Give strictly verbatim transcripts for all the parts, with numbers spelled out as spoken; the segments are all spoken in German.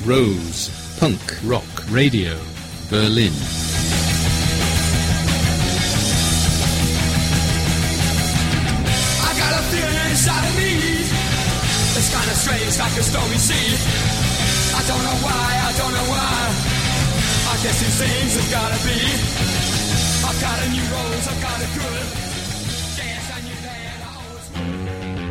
Rose, Punk Rock Radio, Berlin. I got a feeling inside of me. It's kind of strange, like a stormy sea. I don't know why, I don't know why. I guess these things have gotta be. I've got a new rose, I've got a good. Yes, I knew that I always would.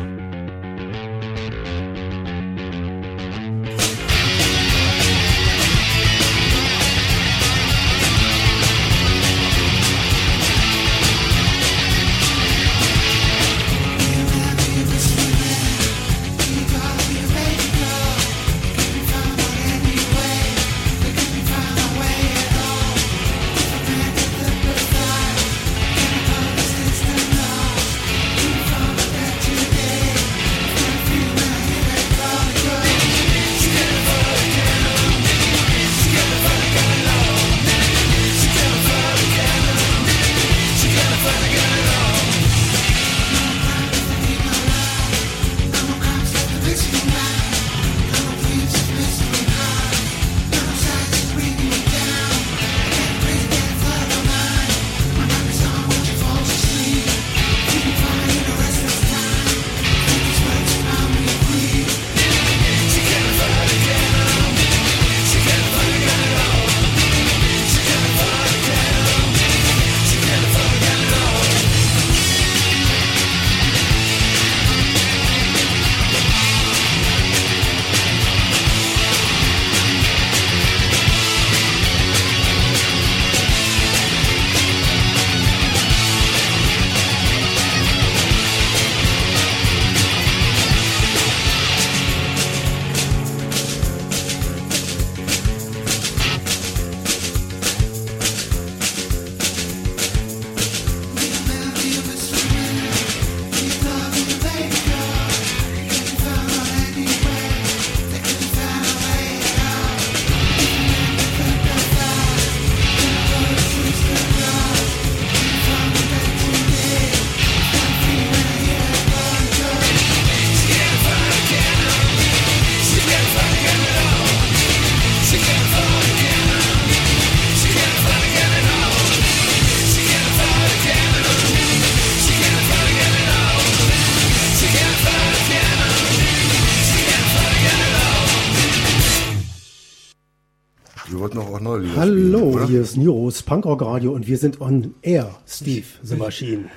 Hallo, oder? Hier ist News, Punkrock Radio und wir sind on air, Steve, the Machine.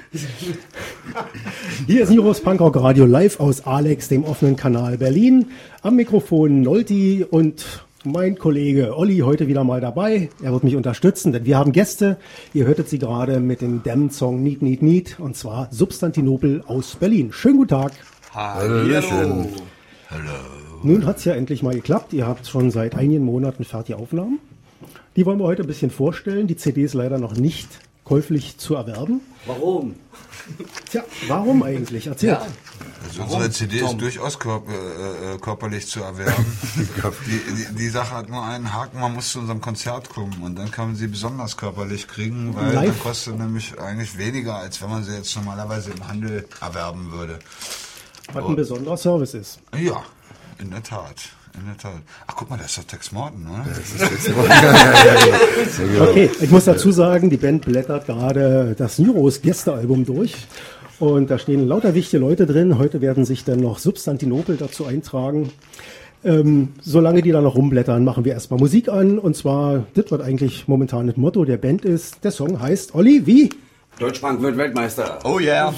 Hier ist News, Punkrock Radio live aus Alex, dem offenen Kanal Berlin. Am Mikrofon Nolti und mein Kollege Olli heute wieder mal dabei. Er wird mich unterstützen, denn wir haben Gäste. Ihr hörtet sie gerade mit dem Damn-Song Need, Need, Need und zwar Substantinopel aus Berlin. Schönen guten Tag. Hallo. Hallo. Nun hat es ja endlich mal geklappt. Ihr habt schon seit einigen Monaten fertige Aufnahmen. Die wollen wir heute ein bisschen vorstellen. Die C D ist leider noch nicht käuflich zu erwerben. Warum? Tja, warum eigentlich? Erzählt. Ja. Also unsere C D Tom. ist durchaus körper, äh, körperlich zu erwerben. die, die, die Sache hat nur einen Haken, man muss zu unserem Konzert kommen und dann kann man sie besonders körperlich kriegen, weil Live. dann kostet nämlich eigentlich weniger, als wenn man sie jetzt normalerweise im Handel erwerben würde. Was ein besonderer Service ist. Ja, in der Tat. In der Tat. Ach, guck mal, da ist doch Tex Morton, oder? Das ist Tex Morton. Okay, ich muss dazu sagen, die Band blättert gerade das Neuros Gästealbum durch. Und da stehen lauter wichtige Leute drin. Heute werden sich dann noch Substantinopel dazu eintragen. Ähm, solange die da noch rumblättern, machen wir erstmal Musik an. Und zwar, das wird eigentlich momentan das Motto der Band ist. Der Song heißt, Olli, wie? Deutschpunk wird Weltmeister. Oh yeah.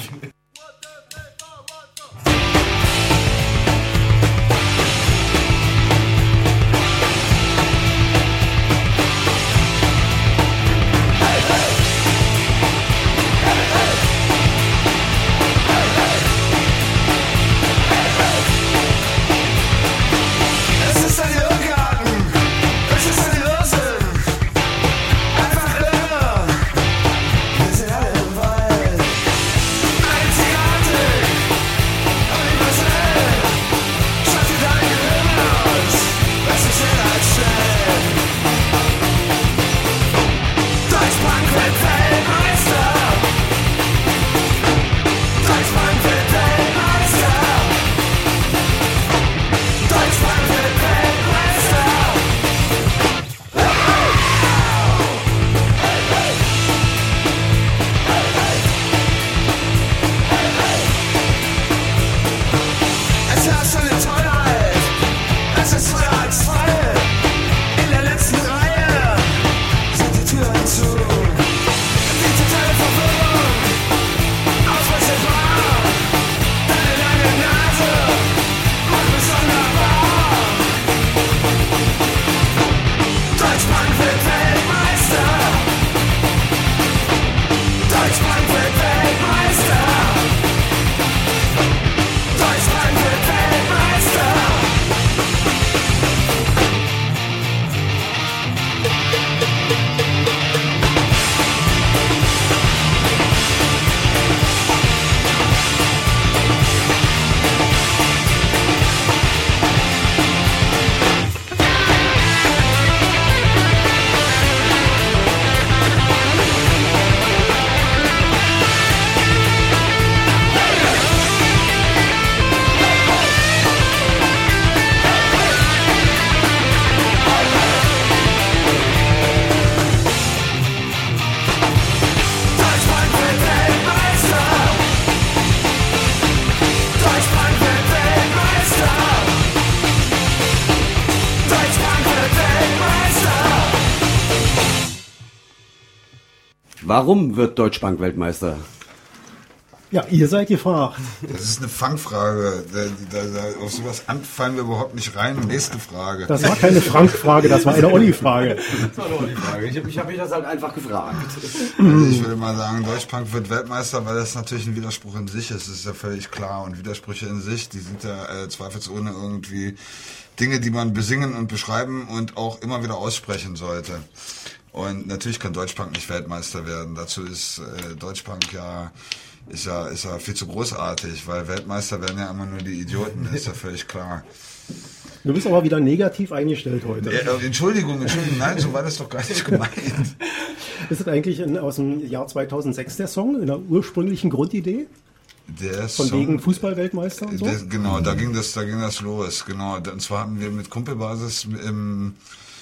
Einfach irre, wir sind alle im Wald. Deutschland wird Weltmeister. Deutschland wird Weltmeister. Deutschland wird Weltmeister. Deutschland wird Weltmeister. Deutschland wird Weltmeister. Warum wird Deutsche Bank Weltmeister? Ja, ihr seid gefragt. Das ist eine Fangfrage. Da, da, da, auf sowas fallen wir überhaupt nicht rein. Nächste Frage. Das war keine Frank-Frage, das war eine Olli-Frage. Das war doch die Frage. Ich habe ich hab mich das halt einfach gefragt. Also ich würde mal sagen, Deutsche Bank wird Weltmeister, weil das natürlich ein Widerspruch in sich ist. Das ist ja völlig klar. Und Widersprüche in sich, die sind ja äh, zweifelsohne irgendwie Dinge, die man besingen und beschreiben und auch immer wieder aussprechen sollte. Und natürlich kann Deutsche Bank nicht Weltmeister werden. Dazu ist äh, Deutsche Bank ja ist ja ist ja viel zu großartig, weil Weltmeister werden ja immer nur die Idioten. Ist ja völlig klar. Du bist aber wieder negativ eingestellt heute. Ja, äh, Entschuldigung, Entschuldigung, nein, so war das doch gar nicht gemeint. Ist das eigentlich in, aus dem Jahr zweitausendsechs der Song, in der ursprünglichen Grundidee? Der Von Song- wegen Fußball-Weltmeister und so? Das, genau, da ging das, da ging das los, genau. Und zwar haben wir mit Kumpelbasis im,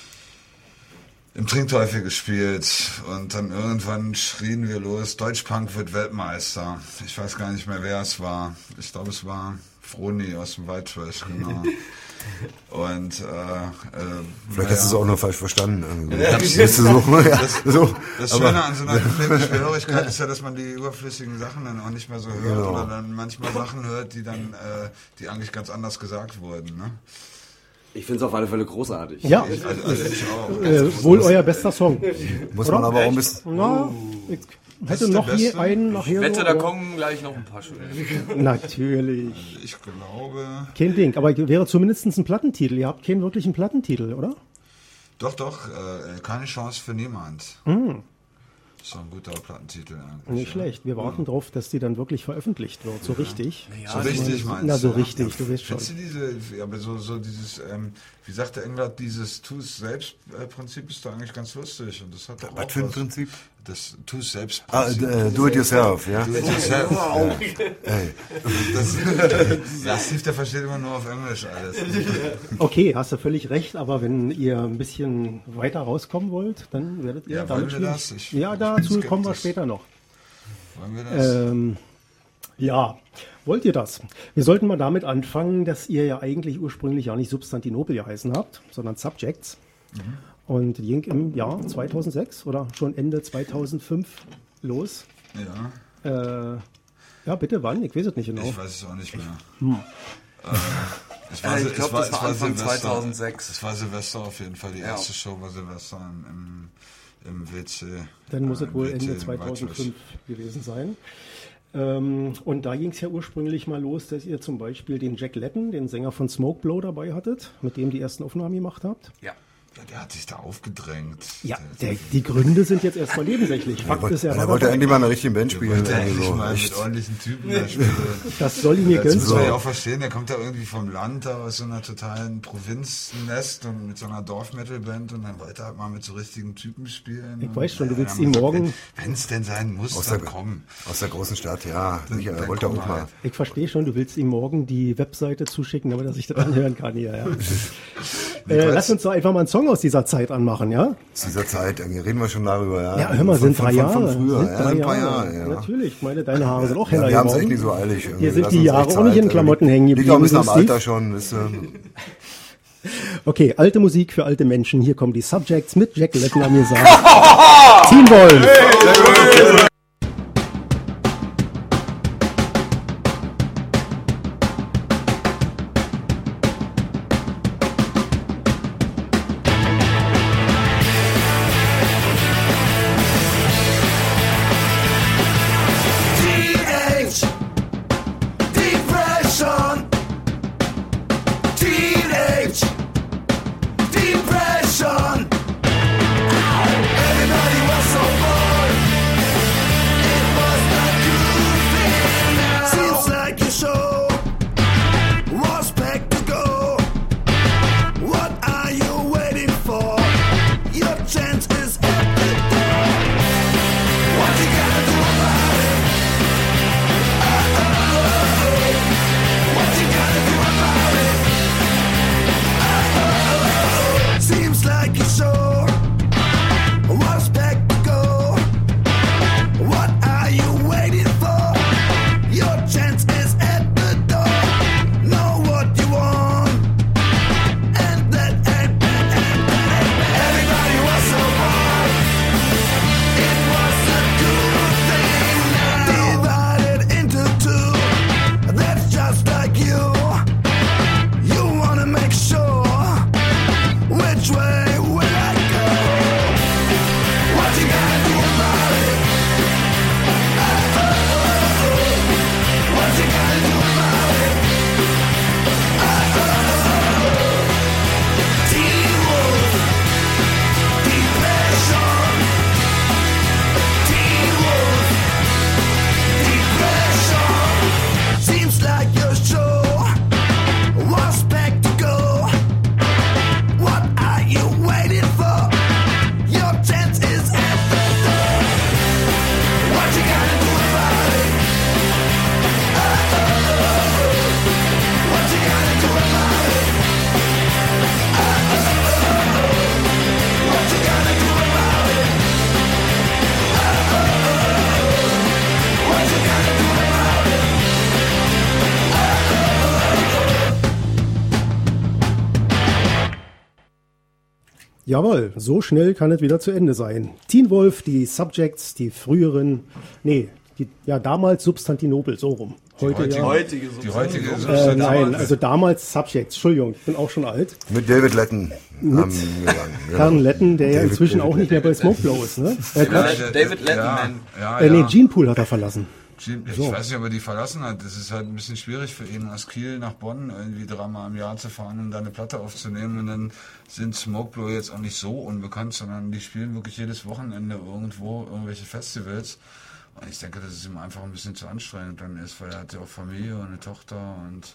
im Trinkteufel gespielt und dann irgendwann schrien wir los, Deutsche Bank wird Weltmeister. Ich weiß gar nicht mehr, wer es war. Ich glaube, es war Froni aus dem White Trash, genau. Und äh, äh, Vielleicht hast du es auch nur falsch verstanden. irgendwie. Ja, Das ist so, ja, Das, so. das Aber- Schöne an so einer Schwerhörigkeit ist ja, dass man die überflüssigen Sachen dann auch nicht mehr so hört Genau. oder dann manchmal Sachen hört, die dann, äh, die eigentlich ganz anders gesagt wurden. Ne? Ich finde es auf alle Fälle großartig. Ja, Also, also ich auch. äh, wohl euer bester Song. Muss man aber auch ein bisschen. Na, ich hätte ist der noch je Beste? einen nachher. Wette, so, da aber- kommen gleich noch ein paar schöne. Natürlich. Ich glaube, Kein Ding, aber wäre zumindest ein Plattentitel. Ihr habt keinen wirklichen Plattentitel, oder? doch, doch, äh, keine Chance für niemand. Mm. Ist doch ein guter Plattentitel eigentlich. Nicht ja. schlecht. Wir warten drauf, dass die dann wirklich veröffentlicht wird. So richtig. So richtig meinst Na, so du? richtig, du weißt schon. Findest du diese, ja, aber so, so dieses, ähm, wie sagt der Engler, dieses Tu-es-selbst-Prinzip ist da eigentlich ganz lustig. Und das hat doch Was auch für ein was. Prinzip? Das Tu-es-selbst. Ah, äh, do it yourself, ja. Do it yourself. Ey. Das, das Steve, der versteht immer nur auf Englisch alles. Okay, hast du völlig recht, aber wenn ihr ein bisschen weiter rauskommen wollt, dann werdet ihr Ja, damit wollen wir schwierig. das? Ich Ja, bin dazu skeptisch. kommen wir später noch. Wollen wir das? Ähm, ja, wollt ihr das? Wir sollten mal damit anfangen, dass ihr ja eigentlich ursprünglich ja nicht Substantinopel geheißen habt, sondern Subjects. Mhm. Und die ging im Jahr zweitausendsechs oder schon Ende zweitausendfünf los. Ja, Äh, ja, bitte, wann? Ich weiß es nicht genau. ich weiß es auch nicht mehr. Hm. Äh, es Äh, ich es glaub, das war es Anfang Silvester. zweitausendsechs. Es war Silvester auf jeden Fall. Die Ja. erste Show war Silvester im, im, im W C. Dann muss äh, es wohl im W C Ende im zweitausendfünf gewesen sein. Ähm, und da ging es ja ursprünglich mal los, dass ihr zum Beispiel den Jack Latton, den Sänger von Smokeblow, dabei hattet, mit dem die ersten Aufnahmen gemacht habt. Ja. Ja, der hat sich da aufgedrängt. Ja, der, der, die Gründe sind jetzt erstmal nebensächlich. Fakt ist ja, Er wollte endlich mal eine richtige Band spielen. wollte irgendwie endlich so. mal Echt. mit ordentlichen Typen da spielen. das soll ihm ihr Das gönnen. muss man ja auch verstehen, der kommt da irgendwie vom Land, da aus so einer totalen Provinznest und mit so einer Dorf-Metal-Band und dann wollte er halt mal mit so richtigen Typen spielen. Ich weiß schon, du willst ihn ihn morgen- Wenn es denn sein muss, Aus dann der, komm. aus der großen Stadt, ja. Sicher, dann er wollte auch komm mal. halt. Ich verstehe schon, du willst ihm morgen die Webseite zuschicken, damit er sich das anhören kann hier. Ja. äh, lass uns doch einfach mal einen Song aus dieser Zeit anmachen, ja? Aus dieser Zeit, irgendwie reden wir schon darüber, ja. Ja, hör mal, Von- sind von- drei von- Jahre. Von früher, sind ja, drei ein paar Jahre. Jahre, ja. Natürlich, ich meine, deine Haare sind auch heller Ja, wir haben es geworden. echt nicht so eilig. irgendwie. Hier sind Lass die uns Jahre echt auch nicht Zeit, in Klamotten irgendwie. hängen Liegt auch ein bisschen am geblieben, Alter schon, wisst ihr. Okay, alte Musik für alte Menschen. Hier kommen die Subjects mit Jack Latton an mir sagen. Teen Wolf. Deutschland Jawohl, so schnell kann es wieder zu Ende sein. Teen Wolf, die Subjects, die früheren, nee, die, ja damals Substantinopel, so rum. Heute heutige, ja. heutige Die heutige Äh, Substantinopel. nein, also damals Subjects, Entschuldigung, ich bin auch schon alt. Mit David Letton haben wir gegangen. Herrn Letten, der ja David- inzwischen David auch nicht mehr bei Smokeblow ist, ne? Äh, Quatsch, Ja, David ja, Letterman. Ja, äh, ja. nee, Gene Pool hat er verlassen. Gene- Ich So. weiß nicht, ob er die verlassen hat. Das ist halt ein bisschen schwierig für ihn, aus Kiel nach Bonn irgendwie dreimal im Jahr zu fahren, um da eine Platte aufzunehmen. Und dann sind Smokeblow jetzt auch nicht so unbekannt, sondern die spielen wirklich jedes Wochenende irgendwo irgendwelche Festivals. Und ich denke, dass es ihm einfach ein bisschen zu anstrengend dann ist, weil er hat ja auch Familie und eine Tochter und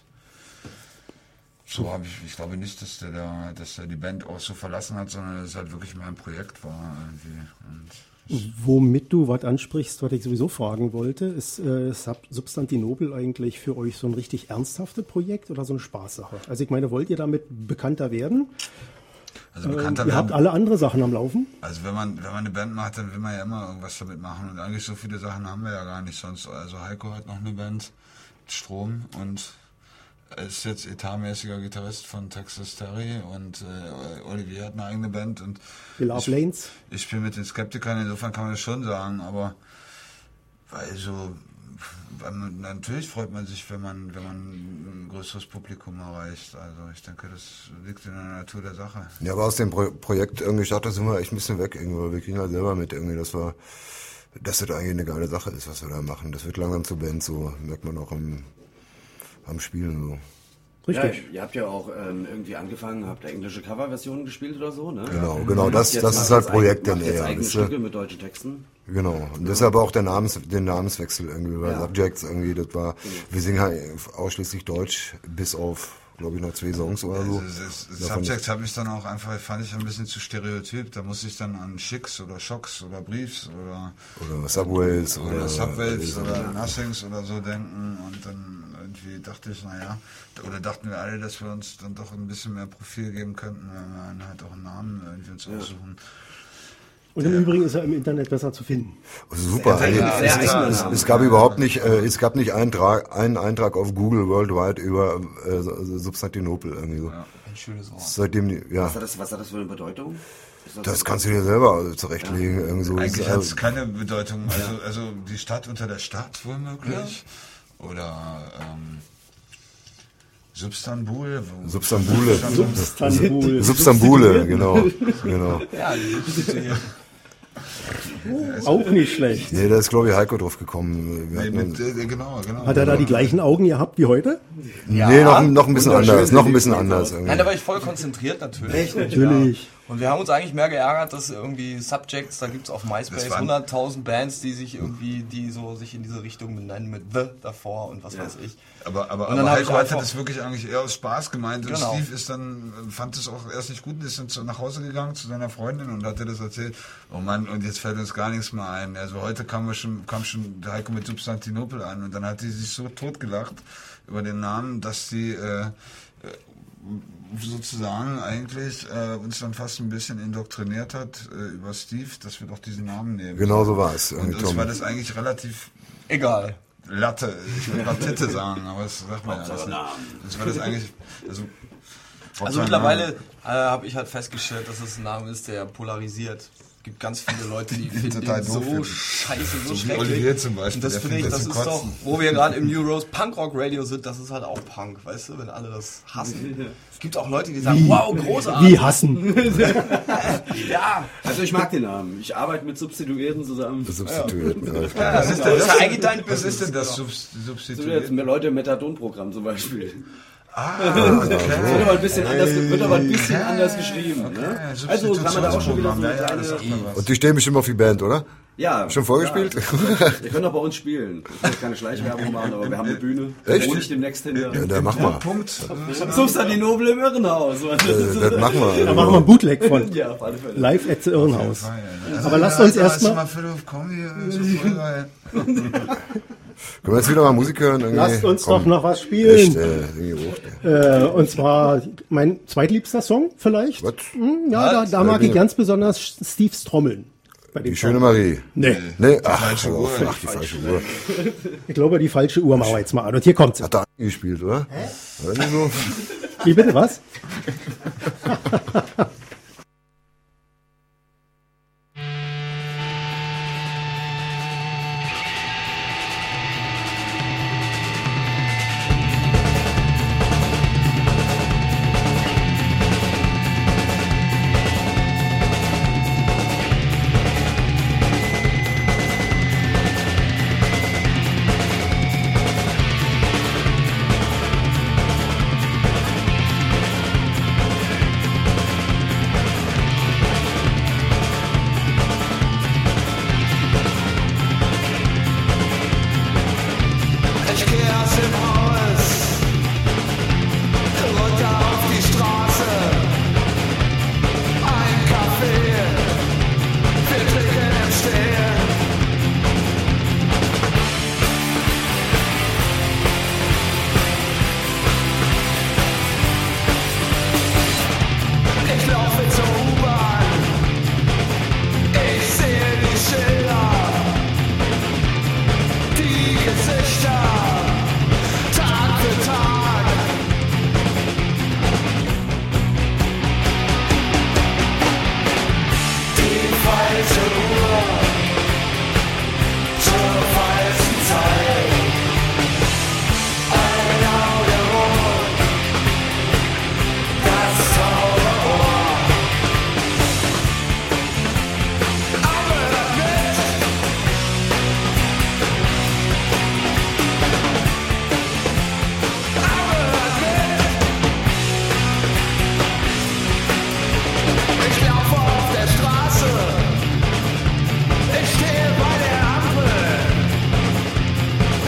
so habe ich, ich glaube nicht, dass der da, dass er die Band auch so verlassen hat, sondern dass es halt wirklich mal ein Projekt war irgendwie. Und Womit du was ansprichst, was ich sowieso fragen wollte, ist äh, Sub- Substantinopel eigentlich für euch so ein richtig ernsthaftes Projekt oder so eine Spaßsache? Also ich meine, wollt ihr damit bekannter werden? also Äh, bekannter ihr habt werden. alle andere Sachen am Laufen? Also wenn man, wenn man eine Band macht, dann will man ja immer irgendwas damit machen. Und eigentlich so viele Sachen haben wir ja gar nicht sonst. Also Heiko hat noch eine Band, Strom, und ist jetzt etatmäßiger Gitarrist von Texas Terry, und äh, Olivier hat eine eigene Band, und Die Love ich, Lanes? ich spiele mit den Skeptikern, insofern kann man das schon sagen, aber weil so, weil man, natürlich freut man sich, wenn man, wenn man ein größeres Publikum erreicht. Also ich denke, das liegt in der Natur der Sache. Ja, aber aus dem Pro Projekt irgendwie Stadt, da sind wir echt ein bisschen weg irgendwie. Wir kriegen halt selber mit irgendwie, dass wir, dass das eigentlich eine geile Sache ist, was wir da machen. Das wird langsam zur Band, so merkt man auch am, am Spielen so. Richtig. Ja, ihr habt ja auch ähm, irgendwie angefangen, habt ihr englische Coverversionen gespielt oder so, ne? Genau, genau, das, Jetzt das macht ist halt jetzt Projekt eigen- dann macht jetzt eher. eigene wisst ihr? Stücke mit deutschen Texten. Genau, und deshalb auch der Namens, den Namenswechsel irgendwie, weil Ja. Subjects irgendwie, das war, wir singen halt ausschließlich Deutsch, bis auf, glaube ich, noch zwei Songs oder so. Also das, das Davon Subject habe ich dann auch einfach, fand ich ein bisschen zu stereotyp. Da muss ich dann an Schicks oder Schocks oder Briefs oder, Oder Subways oder, oder, Subwaves oder, oder Nothings oder so denken. Und dann irgendwie dachte ich, naja, oder dachten wir alle, dass wir uns dann doch ein bisschen mehr Profil geben könnten, wenn wir dann halt auch einen Namen irgendwie uns aussuchen. Und im Übrigen ist er im Internet besser zu finden. Also super. Sehr, Also, sehr es, eigener es, Name. es gab überhaupt nicht, äh, es gab nicht einen, Tra einen Eintrag auf Google worldwide über äh, Substantinopel irgendwie so. Ein schönes Wort. Seitdem, die- ja, Was hat das, was hat das für eine Bedeutung? Ist das kannst du dir selber zurechtlegen. Irgendwie so. Eigentlich Es- hat es keine Bedeutung. Also, also die Stadt unter der Stadt womöglich. Oder ähm, Substanbul. wo- Substanbule. Substanbul. Substanbule, genau, genau. Ja, die Geschichte hier. Auch nicht schlecht. Nee, da ist, glaube ich, Heiko drauf gekommen. Wir Nee, hatten, mit, äh, genau, genau. Hat er da die gleichen Augen gehabt wie heute? nee, noch, noch ein bisschen wunderschön anders, noch ein bisschen dediziert anders. Nein, Irgendwie. da war ich voll konzentriert natürlich. Natürlich. Und wir haben uns eigentlich mehr geärgert, dass irgendwie Subjects, da gibt es auf MySpace Das waren- hunderttausend Bands, die sich irgendwie, die so sich in diese Richtung benennen mit The davor und was weiß ich. Aber, aber, Und dann aber hab ich Heiko hatte einfach- das wirklich eigentlich eher aus Spaß gemeint. Und Genau. Steve ist dann, fand es auch erst nicht gut und ist dann zu, nach Hause gegangen zu seiner Freundin und hatte das erzählt. Oh Mann, und jetzt fällt uns gar nichts mehr ein. Also heute kam, wir schon, kam schon der Heiko mit Substantinopel an und dann hat die sich so totgelacht über den Namen, dass sie äh, sozusagen eigentlich äh, uns dann fast ein bisschen indoktriniert hat äh, über Steve, dass wir doch diesen Namen nehmen. Genau so war es. Und irgendwie, uns Tom. war das eigentlich relativ Egal. Latte, ich will Latte sagen, aber das sagt man ja alles nicht. Das war das eigentlich, also, Also mittlerweile äh, habe ich halt festgestellt, dass es ein Name ist, der polarisiert. Es gibt ganz viele Leute, die finden Total den doof so finden. scheiße, so, So wie schrecklich. Olivier zum Beispiel, Und das der finde ich, findet das das ist zum doch, Kotzen. wo wir gerade im New Rose Punkrock Radio sind, das ist halt auch Punk, weißt du, wenn alle das hassen. Es gibt auch Leute, die sagen, wow, großartig. Wie hassen? Ja, Also ich mag den Namen. Ich arbeite mit Substituierten zusammen. Substituiert. Ja. das ist, das ist ja eigentlich dein Was ist denn Business. das Subs- So jetzt Substitut? mehr Leute im Methadon-Programm zum Beispiel. Ah, Wird okay. aber ein bisschen anders, wird aber ein bisschen anders geschrieben. Okay, Ne? Also kann man da auch schon wieder so eine Ja, ja, das kleine... sagt mir was. Und die stehen bestimmt auf die Band, oder? Ja. Schon vorgespielt? Ja. Ihr könnt auch bei uns spielen. Ich will jetzt keine Schleichwerbung machen, aber wir haben eine Bühne. Echt? Wo ich demnächst hinter. Ja, da machen wir. Punkt. Substantinopel im Irrenhaus. Äh, das machen wir. Da machen wir ein Bootleg von. Ja, auf alle Fälle. Live at the Irrenhaus. Also, Aber lasst uns Alter, hast du erstmal- mal Phil of Comedy, äh, so voll geil. Können wir jetzt wieder mal Musik hören? Irgendwie? Lasst uns Komm. doch noch was Echt, spielen. äh, irgendwie hoch. Äh, und zwar mein zweitliebster Song vielleicht. Was? Hm, ja, da, da mag ich ganz besonders Steves Trommeln. Bei dem Die schöne Song. Marie. Nee, Nee, ach, falsche hör auf, Uhr. ach, die falsche Uhr. ich glaube, die falsche Uhr machen wir jetzt mal an. Und hier kommt sie. Hat er gespielt, oder? Hä? War das nicht so? Wie bitte, was?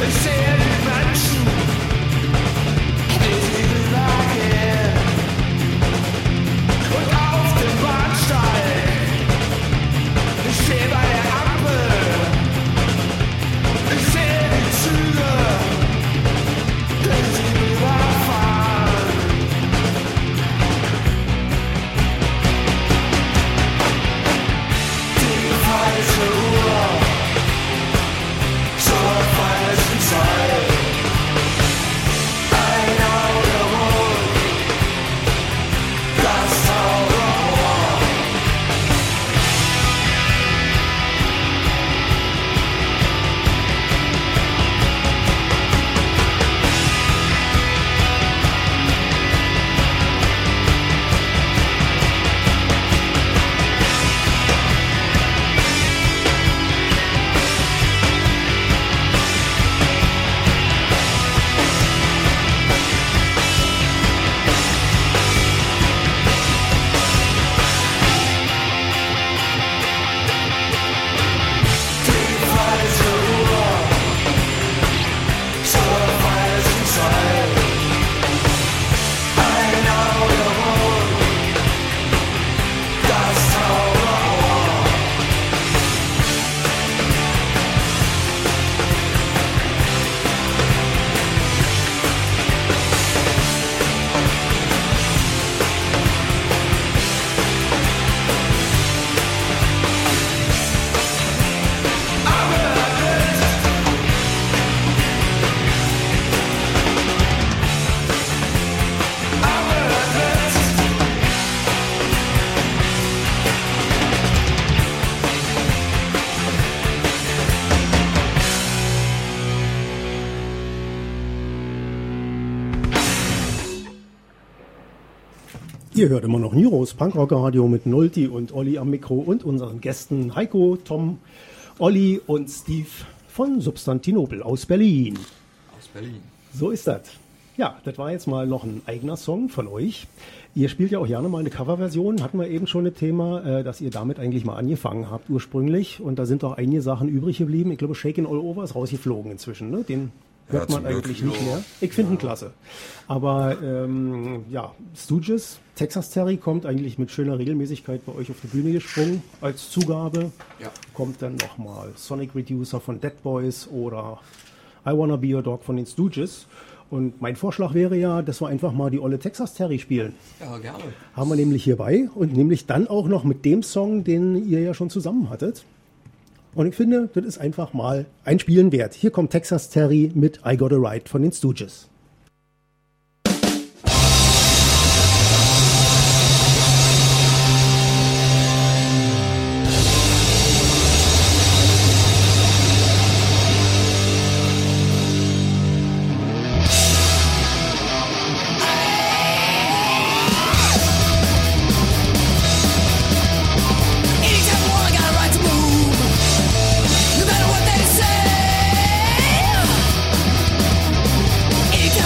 Ihr hört immer noch Nyros Punkrocker-Radio mit Nulti und Olli am Mikro und unseren Gästen Heiko, Tom, Olli und Steve von Substantinopel aus Berlin. Aus Berlin. So ist das. Ja, das war jetzt mal noch ein eigener Song von euch. Ihr spielt ja auch gerne mal eine Coverversion. Hatten wir eben schon ein Thema, äh, dass ihr damit eigentlich mal angefangen habt ursprünglich. Und da sind doch einige Sachen übrig geblieben. Ich glaube, Shakin' All Over ist rausgeflogen inzwischen. Ne? Den hört Ja, man zum eigentlich Glück. nicht mehr. Ich finde ihn klasse. Aber ähm, ja, Stooges, Texas Terry kommt eigentlich mit schöner Regelmäßigkeit bei euch auf die Bühne gesprungen als Zugabe. Ja. Kommt dann nochmal Sonic Reducer von Dead Boys oder I Wanna Be Your Dog von den Stooges. Und mein Vorschlag wäre ja, dass wir einfach mal die olle Texas Terry spielen. Ja, gerne. Haben wir nämlich hierbei und nämlich dann auch noch mit dem Song, den ihr ja schon zusammen hattet. Und ich finde, das ist einfach mal ein Spielen wert. Hier kommt Texas Terry mit I Got a Right von den Stooges. No matter what they say,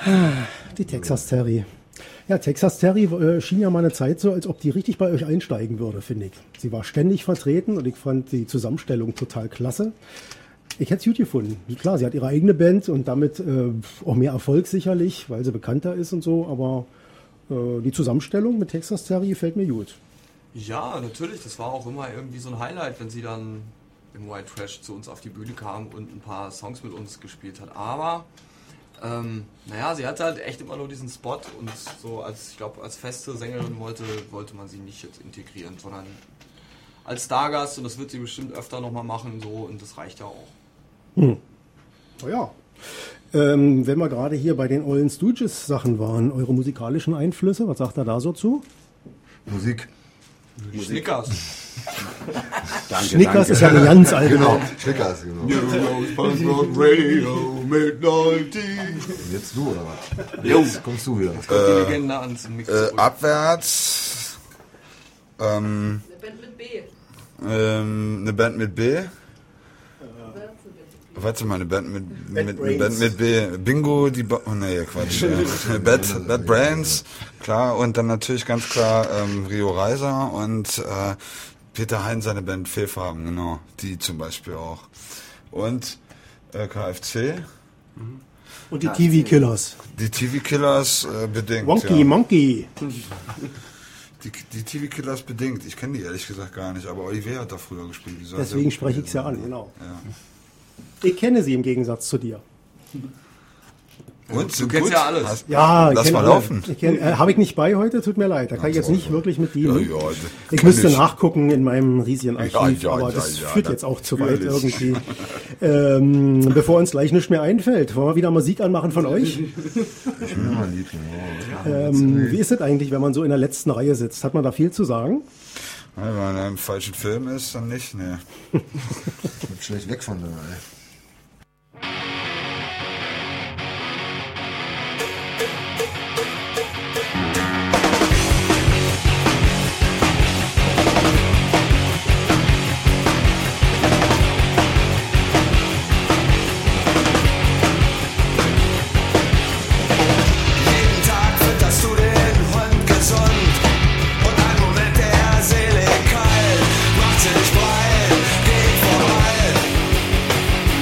Die Texas Terry. Ja, Texas Terry äh, schien ja mal eine Zeit so, als ob die richtig bei euch einsteigen würde, finde ich. Sie war ständig vertreten und ich fand die Zusammenstellung total klasse. Ich hätte es gut gefunden. Klar, sie hat ihre eigene Band und damit äh, auch mehr Erfolg sicherlich, weil sie bekannter ist und so, aber äh, die Zusammenstellung mit Texas Terry gefällt mir gut. Ja, natürlich. Das war auch immer irgendwie so ein Highlight, wenn sie dann im White Trash zu uns auf die Bühne kam und ein paar Songs mit uns gespielt hat. Aber, ähm, naja, sie hatte halt echt immer nur diesen Spot und so als, ich glaube, als feste Sängerin wollte, wollte man sie nicht jetzt integrieren, sondern als Stargast, und das wird sie bestimmt öfter nochmal machen, so, und das reicht ja auch. Hm. Oh ja. Ähm, wenn wir gerade hier bei den Ollen Stooges Sachen waren, eure musikalischen Einflüsse, was sagt er da so zu? Musik. Snickers. Danke, Snickers danke. ist ja eine ganz alte. Genau, Snickers, genau. Radio, Midnight. Jetzt du, oder was? Jo. Jetzt kommst du wieder. Kommt die Legende ans Mix Äh, zurück. abwärts. Ähm, Eine Band mit B. ähm, eine Band mit B. Warte mal, eine Band mit, mit, eine Band mit B. Bingo, die ba oh nee, Quatsch. Ja. Bad, Bad Brains, klar. Und dann natürlich ganz klar ähm, Rio Reiser und äh, Peter Hein, seine Band Fehlfarben, genau. Die zum Beispiel auch. Und äh, K F C. Und die T V-Killers. Die T V-Killers äh, bedingt. Wonky ja. Monkey. Die, die T V-Killers bedingt. Ich kenne die ehrlich gesagt gar nicht, aber Olivier hat da früher gespielt. Die soll sehr Deswegen gut spreche ich es ja gewesen an, genau. sein. Ja. Ich kenne sie im Gegensatz zu dir. Und, Du sind kennst gut? ja alles. Hast, Ja, ich lass kenn mal alle. laufen. Ich kenn, äh, habe ich nicht bei heute, tut mir leid. Da kann ich jetzt nicht wirklich mit Ja, dienen. ja, das Ich kann müsste ich. nachgucken in meinem riesigen Archiv, Ja, ja, aber ja, das ja, führt das- jetzt auch zu weit natürlich. irgendwie. ähm, bevor uns gleich nichts mehr einfällt, wollen wir wieder Musik anmachen von euch? Ich bin immer lieb, genau. Ähm, wie ist es eigentlich, wenn man so in der letzten Reihe sitzt? Hat man da viel zu sagen? Wenn man in einem falschen Film ist, dann nicht, ne. Ich bin schlecht weg von da, ey. Jeden Tag fütterst du den Hund gesund und ein Moment der Seele kalt macht sich breit, geht vorbei.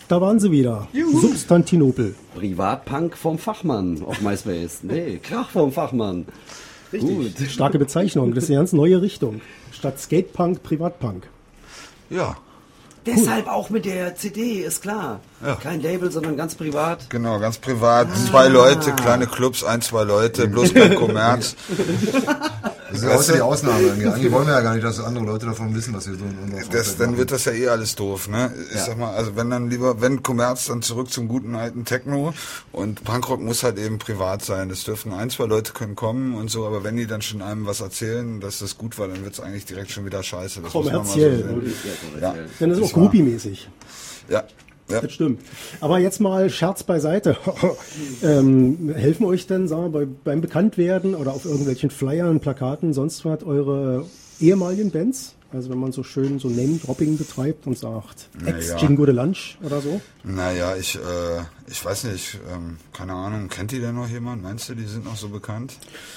Da waren sie wieder. Juhu. Substantinopel. Privatpunk vom Fachmann auf MySpace. Nee, Krach vom Fachmann. Richtig. Gut. Starke Bezeichnung. Das ist eine ganz neue Richtung. Statt Skatepunk, Privatpunk. Ja. Deshalb auch mit der C D, ist klar. Ja. Kein Label, sondern ganz privat. Genau, ganz privat. Ah. Zwei Leute, kleine Clubs, ein, zwei Leute, bloß kein Kommerz. Das ist ja heute die Ausnahme. Eigentlich wollen wir ja gar nicht, dass andere Leute davon wissen, was wir so in unserer das, Dann wird das ja eh alles doof, ne? Ich ja. sag mal, also wenn dann lieber, wenn Kommerz, dann zurück zum guten alten Techno, und Punkrock muss halt eben privat sein. Das dürfen ein, zwei Leute können kommen und so, aber wenn die dann schon einem was erzählen, dass das gut war, dann wird es eigentlich direkt schon wieder scheiße. Das kommerziell. Muss man mal so sehen. Ja. Dann ist es auch groupie-mäßig. Ja. Ja. Das stimmt. Aber jetzt mal Scherz beiseite. ähm, helfen euch denn, sagen wir, bei, beim Bekanntwerden oder auf irgendwelchen Flyern, Plakaten, sonst was, eure ehemaligen Bands? Also wenn man so schön so Name-Dropping betreibt und sagt, naja. Ex-Jingo de Lunch oder so? Naja, ich, äh, ich weiß nicht, ähm, keine Ahnung, kennt die denn noch jemand? Meinst du, die sind noch so bekannt?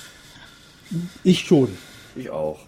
Ich schon. Ich auch.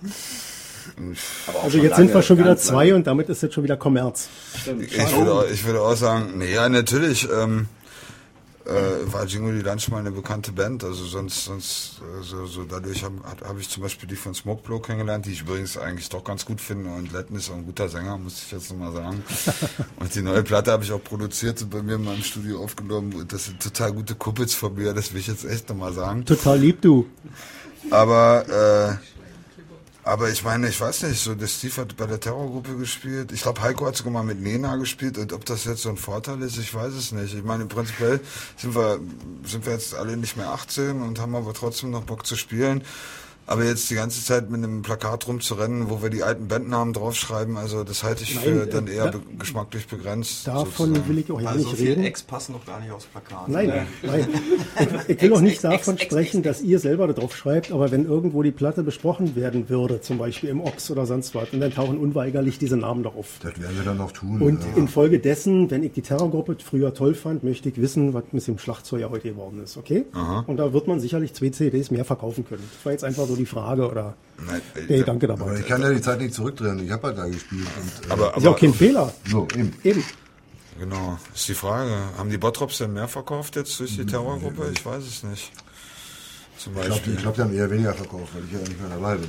Also jetzt sind wir schon wieder zwei lange. Und damit ist jetzt schon wieder Kommerz. Ich würde, auch, ich würde auch sagen, nee, ja, natürlich ähm, äh, war Jingo die Lunch mal eine bekannte Band, also sonst, sonst äh, so, so dadurch habe hab ich zum Beispiel die von Smokeblow kennengelernt, die ich übrigens eigentlich doch ganz gut finde, und Letten ist auch ein guter Sänger, muss ich jetzt nochmal sagen. Und die neue Platte habe ich auch produziert und bei mir in meinem Studio aufgenommen, und das sind total gute Kumpels von mir, das will ich jetzt echt nochmal sagen. Total lieb, du. Aber äh, Aber ich meine, ich weiß nicht, so der Steve hat bei der Terrorgruppe gespielt. Ich glaube, Heiko hat sogar mal mit Nena gespielt, und ob das jetzt so ein Vorteil ist, ich weiß es nicht. Ich meine, prinzipiell sind wir, sind wir jetzt alle nicht mehr achtzehn und haben aber trotzdem noch Bock zu spielen. Aber jetzt die ganze Zeit mit einem Plakat rumzurennen, wo wir die alten Bandnamen draufschreiben, also das halte ich Nein, für dann eher äh, be geschmacklich begrenzt. Davon sozusagen. Will ich auch ja also nicht so reden. Ex passen noch gar nicht aufs Plakat. Nein, nein. nein. Ich, ich will auch nicht davon Ex, sprechen, Ex, Ex, dass ihr selber da drauf schreibt, aber wenn irgendwo die Platte besprochen werden würde, zum Beispiel im Ox oder sonst was, und dann tauchen unweigerlich diese Namen darauf. Das werden wir dann noch tun. Und ja. infolgedessen, wenn ich die Terrorgruppe früher toll fand, möchte ich wissen, was mit dem Schlagzeuger heute geworden ist, okay? Aha. Und da wird man sicherlich zwei C Ds mehr verkaufen können. Das war jetzt einfach so die Frage, oder Nein, der Gedanke dabei. Aber ich kann ja die Zeit nicht zurückdrehen. Ich habe halt da gespielt. Und, äh, aber, aber, ist ja auch kein Fehler. So, eben. Eben. Genau, ist die Frage. Haben die Bottrops denn mehr verkauft jetzt durch die Terrorgruppe? Ich weiß es nicht. Zum ich glaube, glaub, die haben eher weniger verkauft, weil ich ja nicht mehr dabei bin.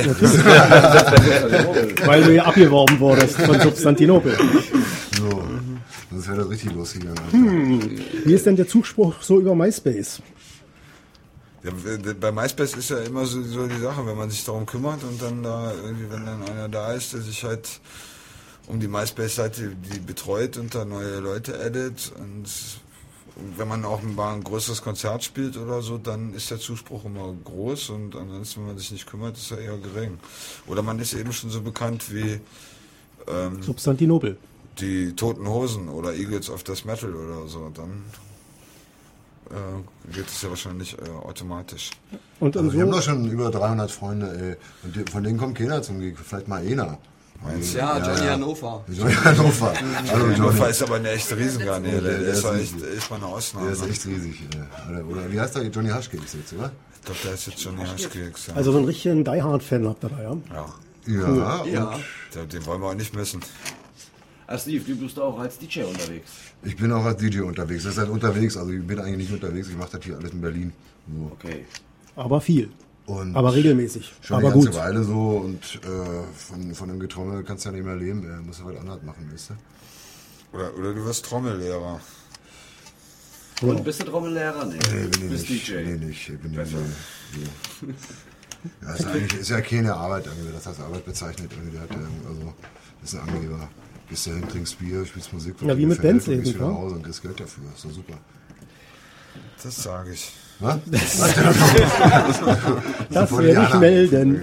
Ah, ja. Weil du ja abgeworben wurdest von Substantinopel. So, sonst wäre das richtig losgegangen. Hm. Wie ist denn der Zuspruch so über MySpace? Ja, bei MySpace ist ja immer so, so die Sache, wenn man sich darum kümmert und dann da irgendwie, wenn dann einer da ist, der sich halt um die MySpace-Seite die betreut und da neue Leute addet, und wenn man auch mal ein größeres Konzert spielt oder so, dann ist der Zuspruch immer groß, und ansonsten, wenn man sich nicht kümmert, ist er eher gering. Oder man ist eben schon so bekannt wie ähm, Substantinopel, die Toten Hosen oder Eagles of Death Metal oder so, dann äh, geht es ja wahrscheinlich äh, automatisch. Und also so wir haben doch schon über dreihundert Freunde, ey. Und die, von denen kommt keiner zum Gig, vielleicht mal einer. Ja, Johnny ja, Hannover. Johnny Hannover. Johnny Hannover ist aber eine echte Riesengarnele. Der, der, der ist, echt, ist mal eine Ausnahme. Der ist echt riesig. Oder, oder wie heißt der? Johnny Hushkicks jetzt, oder? Ich glaube, der ist jetzt Johnny Hushkicks. Ja. Also so einen richtigen Die Hard-Fan habt ihr da, ja? Ja. Ja, cool. ja. Den, den wollen wir auch nicht missen. Ah, Steve, du bist auch als D J unterwegs. Ich bin auch als D J unterwegs. Das ist halt unterwegs. Also ich bin eigentlich nicht unterwegs. Ich mache das hier alles in Berlin. So. Okay. Aber viel. Und aber regelmäßig. Schon aber eine ganze gut. Weile so, und äh, von, von dem Getrommel kannst du ja nicht mehr leben. Er muss ja was anderes machen, weißt du? Oder, oder du wirst Trommellehrer. Ja. Und bist du Trommellehrer? Nee, nee bin ich bist nicht. D J. Nee, nicht. Ich bin ja, so. Ja, ist, eigentlich, ist ja keine Arbeit, irgendwie, das heißt Arbeit bezeichnet. Irgendwie. Der hat, also, das ist ein Angeber. Gehst du hin, trinkst Bier, spielst Musik, ja, wie mit Bands eben, gehst eben, wieder ne? nach Hause und kriegst Geld dafür. Das ist doch super. Das sage ich. Was? Das werde ich melden.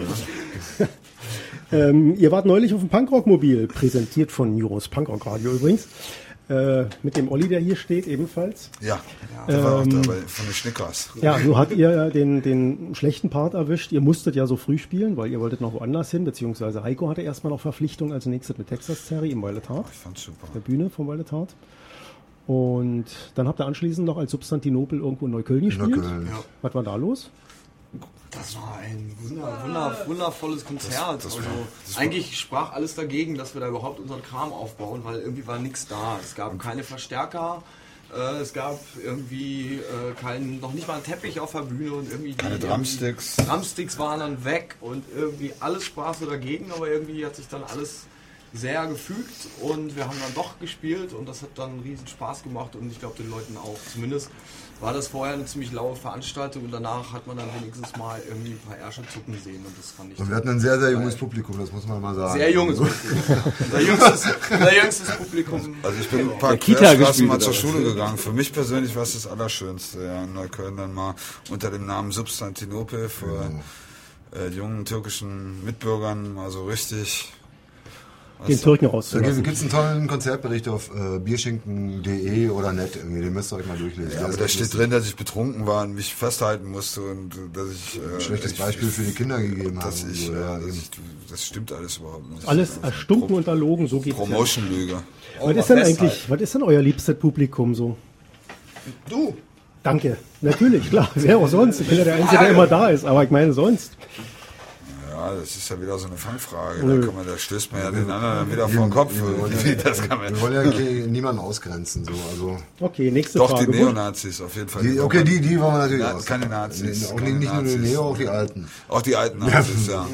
ähm, ihr wart neulich auf dem Punkrock-Mobil, präsentiert von Neuros Punkrock Radio übrigens. Äh, mit dem Olli, der hier steht, ebenfalls. Ja, der ähm, war auch dabei, von den Schnickers. Ja, so habt ihr den, den schlechten Part erwischt. Ihr musstet ja so früh spielen, weil ihr wolltet noch woanders hin, beziehungsweise Heiko hatte erstmal noch Verpflichtung als nächstes mit Texas Terry im Violet Heart. Ich fand's super. Auf der Bühne vom Violet Heart. Und dann habt ihr anschließend noch als Substantinopel irgendwo in Neukölln gespielt. Neukölln. Ja. Was war da los? Das war ein wunder, wunder, wundervolles Konzert. Das, das also, war, das eigentlich sprach alles dagegen, dass wir da überhaupt unseren Kram aufbauen, weil irgendwie war nichts da. Es gab keine Verstärker, äh, es gab irgendwie äh, keinen, noch nicht mal einen Teppich auf der Bühne und irgendwie keine die, Drumsticks. Drumsticks waren dann weg und irgendwie alles sprach so dagegen, aber irgendwie hat sich dann alles sehr gefügt und wir haben dann doch gespielt und das hat dann einen riesen Spaß gemacht und ich glaube den Leuten auch. Zumindest war das vorher eine ziemlich laue Veranstaltung und danach hat man dann wenigstens mal irgendwie ein paar Ärsche zucken sehen und das fand ich. Und wir hatten ein sehr, sehr junges Publikum, das muss man mal sagen. Sehr junges Publikum. Unser jüngstes, unser jüngstes Publikum. Also ich bin ein paar Kita Querstraßen mal gespielt, zur oder? Schule gegangen. Für mich persönlich war es das Allerschönste. Ja, in Neukölln dann mal unter dem Namen Substantinopel für äh, die jungen türkischen Mitbürgern mal so richtig... Den Türken Da rauszulassen. gibt es einen tollen Konzertbericht auf äh, bierschinken punkt de oder net irgendwie, den müsst ihr euch mal durchlesen. Ja, Der aber ist da echt steht lustig. drin, dass ich betrunken war und mich festhalten musste und äh, dass ich... Äh, Ein schlechtes ich, Beispiel für die Kinder gegeben haben. Dass und ich, so, äh, ja, dass eben. ich, das stimmt alles überhaupt nicht. Alles Also erstunken Pro- und erlogen, so geht's ja. Promotion-Lüge. Was ist denn eigentlich, was ist denn euer liebstes Publikum so? Du! Danke. Natürlich, klar. Wer auch sonst? Ich bin ja der Einzige, der immer da ist. Aber ich meine sonst. Ja, das ist ja wieder so eine Fangfrage. Da, kann man, da stößt man ja den anderen dann wieder vor den Kopf. Wir wollen Wie, ja, das kann man, wir wollen ja okay, niemanden ausgrenzen. So. Also, Okay, nächste doch, Frage. die Gut. Neonazis auf jeden Fall. die, okay, die, die wollen wir natürlich Ja, aus. keine Nazis. Auch keine nicht, nicht nur die Nazis. Neo, auch die Alten. Auch die alten Nazis, ja.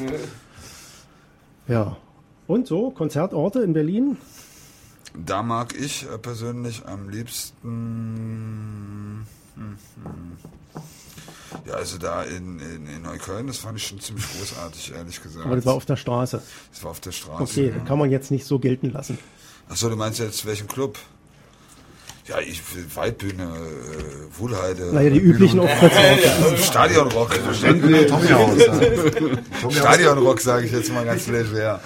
Ja. Und so, Konzertorte in Berlin? Da mag ich äh, persönlich am liebsten... Hm, hm. Ja, also da in, in, in Neukölln, das fand ich schon ziemlich großartig, ehrlich gesagt. Aber das war auf der Straße. Das war auf der Straße. Okay, ja. kann man jetzt nicht so gelten lassen. Achso, du meinst jetzt welchen Club? Ja, ich Waldbühne, äh, Wuhlheide. Naja, die üblichen Auftrittsorte. Stadionrock. Tommyhaus. Ja. Stadionrock, sage ich jetzt mal ganz leger.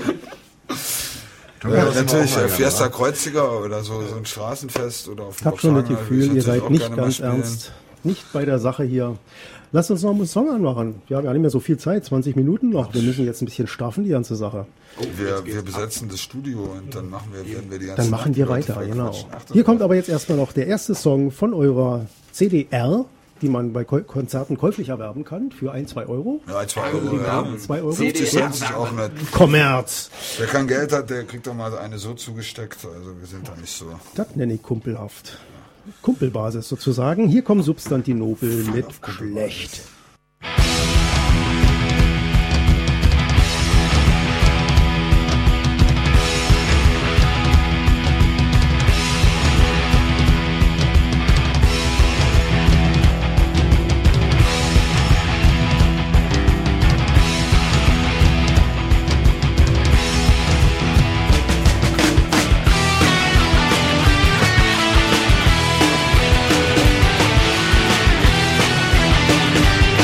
Ja, natürlich äh, Fiesta Kreuziger oder so, so ein Straßenfest oder auf Ich dem habe schon das Boxhanger, Gefühl, ich ihr würde seid auch nicht gerne mal ganz spielen. ernst. Nicht bei der Sache hier. Lasst uns noch einen Song anmachen. Wir haben ja nicht mehr so viel Zeit, zwanzig Minuten noch. Wir müssen jetzt ein bisschen straffen, die ganze Sache. Wir, wir besetzen das Studio und dann machen wir, werden wir die ganze Dann machen Nacht wir Leute weiter, genau. verquatschen. Ach, das Hier kommt aber jetzt erstmal noch der erste Song von eurer C D R, die man bei Ko- Konzerten käuflich erwerben kann, für ein, zwei Euro. Ja, zwei Euro, ja. zwei Euro. fünfzig Cent ist auch nett. Kommerz. Wer kein Geld hat, der kriegt doch mal eine so zugesteckt. Also wir sind da nicht so. Das nenne ich kumpelhaft. Kumpelbasis sozusagen. Hier kommen Substantinopel mit Schlecht. Thank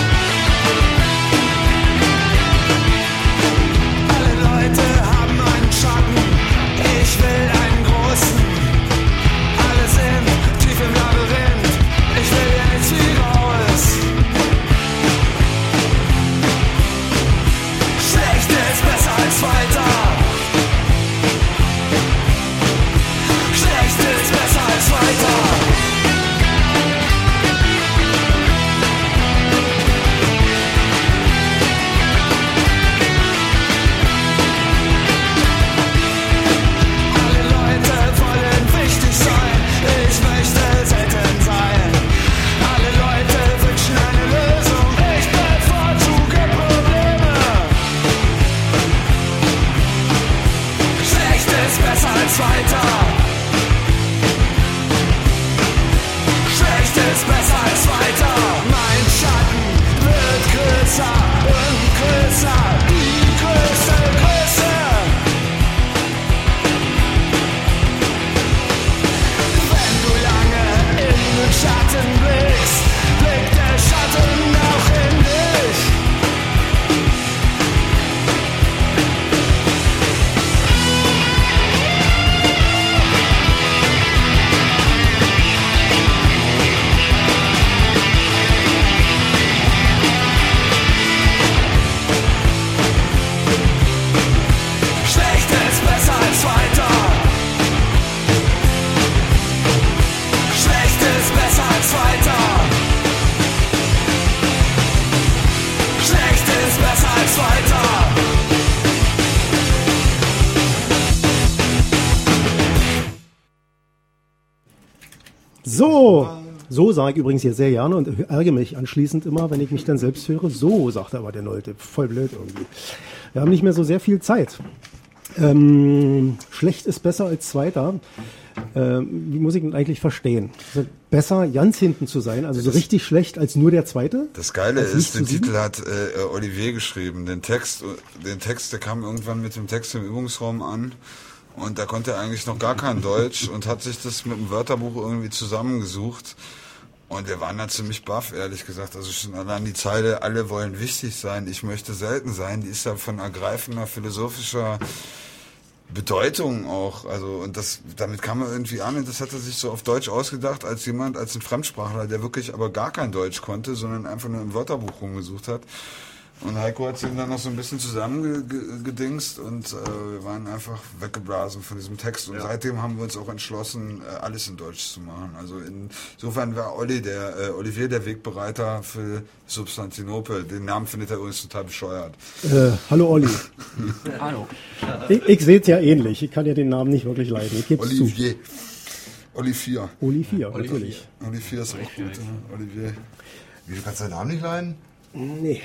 So, so sage ich übrigens hier sehr gerne und ärgere mich anschließend immer, wenn ich mich dann selbst höre. So, sagt aber der Leute. Voll blöd irgendwie. Wir haben nicht mehr so sehr viel Zeit. Ähm, schlecht ist besser als Zweiter. Ähm, wie muss ich denn eigentlich verstehen? Also besser, ganz hinten zu sein, also so richtig schlecht als nur der Zweite? Das Geile Als ist, nicht den zu sieben? Titel hat äh, Olivier geschrieben. Den Text, den Text, der kam irgendwann mit dem Text im Übungsraum an. Und da konnte er eigentlich noch gar kein Deutsch und hat sich das mit dem Wörterbuch irgendwie zusammengesucht. Und wir waren da ziemlich baff, ehrlich gesagt. Also schon allein die Zeile, alle wollen wichtig sein, ich möchte selten sein, die ist ja von ergreifender philosophischer Bedeutung auch. Also, und das, damit kam er irgendwie an und das hat er sich so auf Deutsch ausgedacht als jemand, als ein Fremdsprachler, der wirklich aber gar kein Deutsch konnte, sondern einfach nur im Wörterbuch rumgesucht hat. Und Heiko hat sich dann noch so ein bisschen zusammengedingst und äh, wir waren einfach weggeblasen von diesem Text. Und ja. seitdem haben wir uns auch entschlossen, äh, alles in Deutsch zu machen. Also insofern war Olli der, äh, Olivier der Wegbereiter für Substantinopel. Den Namen findet er übrigens total bescheuert. Äh, hallo Olli. Hallo. Ich, ich sehe es ja ähnlich. Ich kann ja den Namen nicht wirklich leiden. Ich gebe zu. Olivier. Olivier. Olivier, natürlich. Olivier ist auch gut. Ja. Olivier. Wie, du kannst deinen Namen nicht leiden? Nee.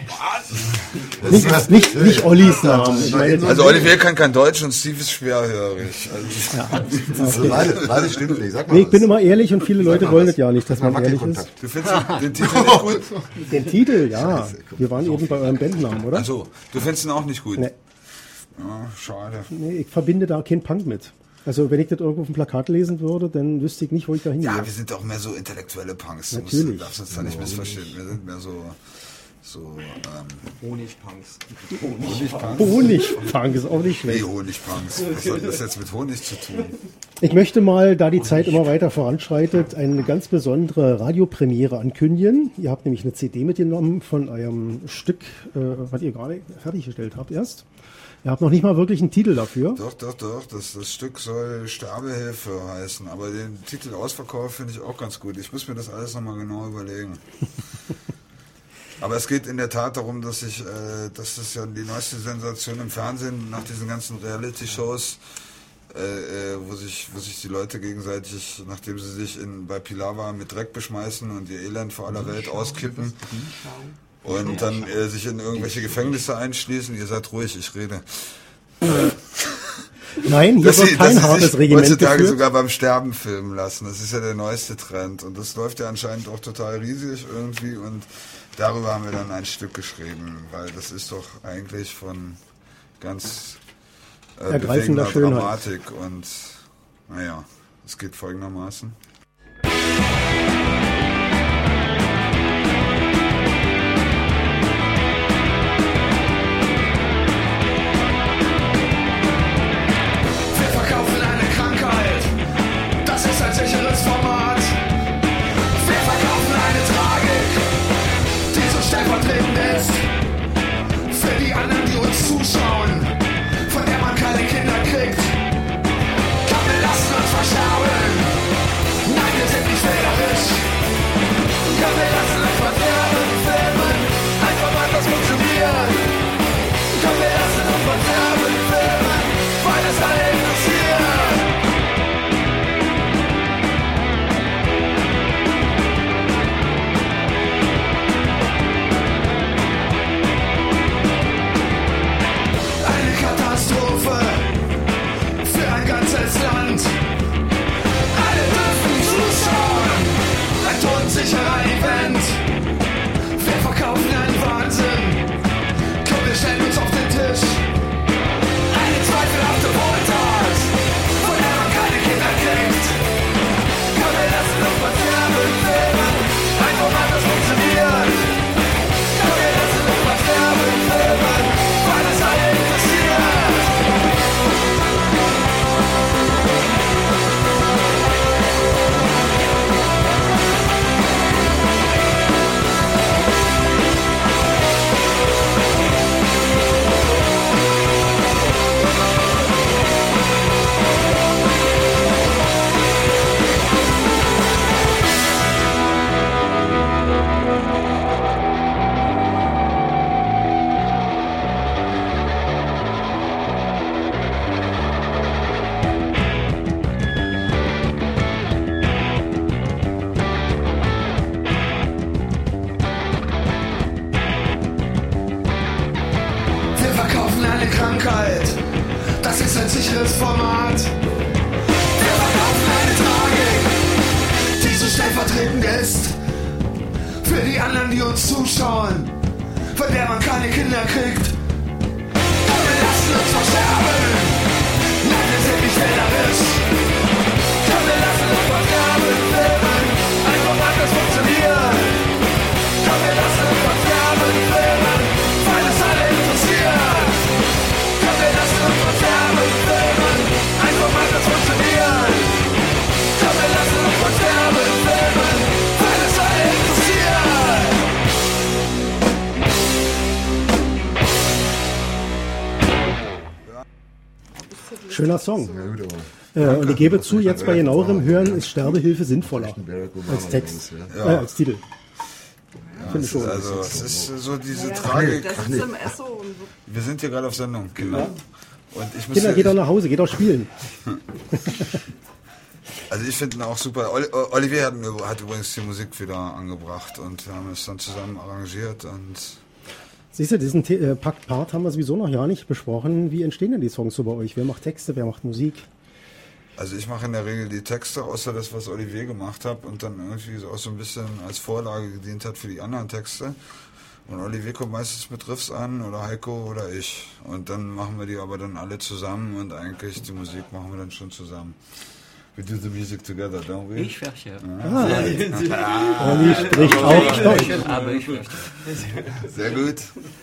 Nicht, nicht, nicht Ollis Namen. Ich meine, Also Olivier kann kein Deutsch und Steve ist schwerhörig. Also ja. Okay. Warte, warte, stimmt nicht. Sag mal Nee, ich was. bin immer ehrlich und viele Leute mal wollen was. es ja nicht, dass Sag mal man ehrlich ist. Wackelkontakt. du findest den Titel nicht gut? Den Titel, ja. Wir waren eben bei eurem Bandnamen, oder? Also, du findest ihn auch nicht gut? Nee. Ja, schade. Nee, ich verbinde da keinen Punk mit. Also wenn ich das irgendwo auf dem Plakat lesen würde, dann wüsste ich nicht, wo ich da hingehe. Ja, wir sind auch mehr so intellektuelle Punks. Du Natürlich. musst- Du darfst uns da nicht missverstehen. Wir sind mehr so... so ähm, Honigpunks. Honigpunks. Honigpunk ist auch nicht Nee, schlecht. Honigpunks. Was hat das jetzt mit Honig zu tun? Ich möchte mal, da die Zeit immer weiter voranschreitet, eine ganz besondere Radiopremiere ankündigen. Ihr habt nämlich eine C D mitgenommen von eurem Stück, äh, was ihr gerade fertiggestellt habt erst. Ihr habt noch nicht mal wirklich einen Titel dafür. Doch, doch, doch. Das, das Stück soll Sterbehilfe heißen. Aber den Titel Ausverkauf finde ich auch ganz gut. Ich muss mir das alles nochmal genau überlegen. Aber es geht in der Tat darum, dass ich, äh, dass das ja die neueste Sensation im Fernsehen nach diesen ganzen Reality-Shows, äh, äh, wo sich, wo sich die Leute gegenseitig, nachdem sie sich in, bei Pilawa mit Dreck beschmeißen und ihr Elend vor aller Welt auskippen und dann äh, sich in irgendwelche Gefängnisse einschließen. Ihr seid ruhig, ich rede. Nein, hier Dass wird sie, kein dass sie hartes sich Regiment heutzutage geführt. sogar beim Sterben filmen lassen. Das ist ja der neueste Trend. Und das läuft ja anscheinend auch total riesig irgendwie. Und darüber haben wir dann ein Stück geschrieben. Weil das ist doch eigentlich von ganz äh, Ergreifender bewegender Schönheit. Dramatik. Und naja, es geht folgendermaßen. Wir verkaufen eine Krankheit, das ist ein sicheres Format. Wir verkaufen eine Tragik, die so stellvertretend ist für die anderen, die uns zuschauen, von der man keine Kinder kriegt. Komm, wir lassen uns versterben. ist ein sicheres Format. Wir verkaufen eine Tragik, die so stellvertretend ist für die anderen, die uns zuschauen, von der man keine Kinder kriegt. Und wir lassen uns versterben, nein, wir sind nicht wählerisch. Komm, wir lassen uns versterben, filmen, einfach mal das funktioniert. Komm, wir lassen uns versterben, filmen, weil es alle interessiert. Komm, wir lassen uns versterben, filmen, einfach mal das funktioniert. Komm, wir lassen uns versterben, filmen, weil es alle interessiert. Schöner Song. Äh, und ich gebe zu, jetzt bei genauerem Hören ist Sterbehilfe sinnvoller als Text, äh, als Titel. Finde ich schon. Also es ist so diese Tragik. Das ist im Esso und so. Wir sind hier gerade auf Sendung, Kinder. Und ich muss Kinder, geht doch nach Hause, geht doch spielen. Also ich finde ihn auch super. Oli- Olivier hat, hat übrigens die Musik wieder angebracht und wir haben es dann zusammen arrangiert und Siehst du, diesen The- äh, Part Part haben wir sowieso noch gar nicht besprochen. Wie entstehen denn die Songs so bei euch? Wer macht Texte, wer macht Musik? also ich mache in der Regel die Texte, außer das, was Olivier gemacht hat und dann irgendwie so auch so ein bisschen als Vorlage gedient hat für die anderen Texte. Und Olivier kommt meistens mit Riffs an oder Heiko oder ich. Und dann machen wir die aber dann alle zusammen und eigentlich die Musik machen wir dann schon zusammen. We do the music together, don't we? Ich fürchte. Ah. Olli spricht auch Deutsch. Aber ich fürchte. Sehr gut.